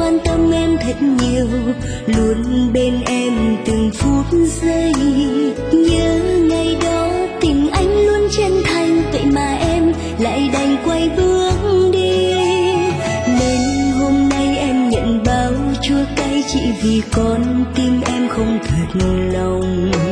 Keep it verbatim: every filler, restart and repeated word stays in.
quan tâm em thật nhiều, luôn bên em từng phút giây. Nhớ ngày đó tình anh luôn chân thành, vậy mà em lại đành quay bước đi. Nên hôm nay em nhận bao chua cay chỉ vì con tim em không thật lòng.